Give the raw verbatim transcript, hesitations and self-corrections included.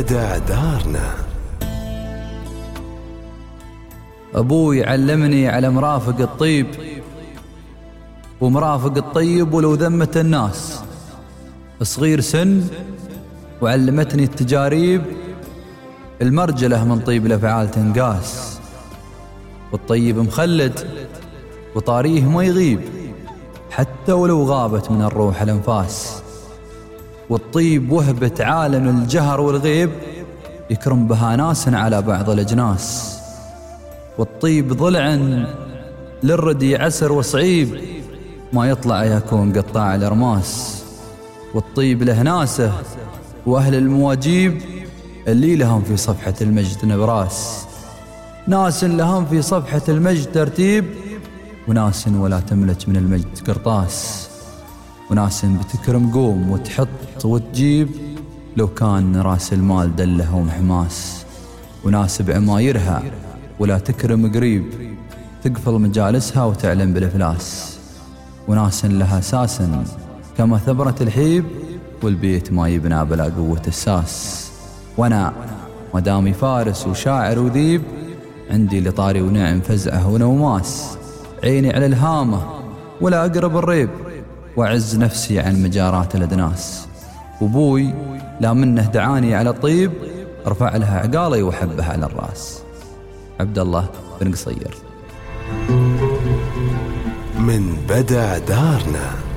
بدع دارنا. أبوي علمني على مرافق الطيب ومرافق الطيب ولو ذمة الناس، صغير سن وعلمتني التجاريب، المرجلة من طيب الأفعال تنقاس، والطيب مخلد وطاريه ما يغيب حتى ولو غابت من الروح الأنفاس، والطيب وهبة عالم الجهر والغيب يكرم بها ناس على بعض الأجناس، والطيب ضلع للردي عسر وصعيب ما يطلع يكون قطاع الأرماس، والطيب له ناسه وأهل المواجيب اللي لهم في صفحة المجد نبراس، ناس لهم في صفحة المجد ترتيب، وناس ولا تملك من المجد قرطاس، وناس بتكرم قوم وتحط وتجيب لو كان راس المال دلهم حماس، وناس بعمايرها ولا تكرم قريب تقفل مجالسها وتعلم بالإفلاس، وناس لها ساسا كما ثبرة الحيب والبيت ما يبنى بلا قوة الساس، وانا مدامي فارس وشاعر وذيب عندي لطاري ونعم فزعه ونوماس، عيني على الهامة ولا أقرب الريب وأعز نفسي عن مجارات الأدناس، وبوي لا منه دعاني على الطيب ارفع لها عقالي وحبها على الراس. عبد الله بن قصير. من بدع دارنا.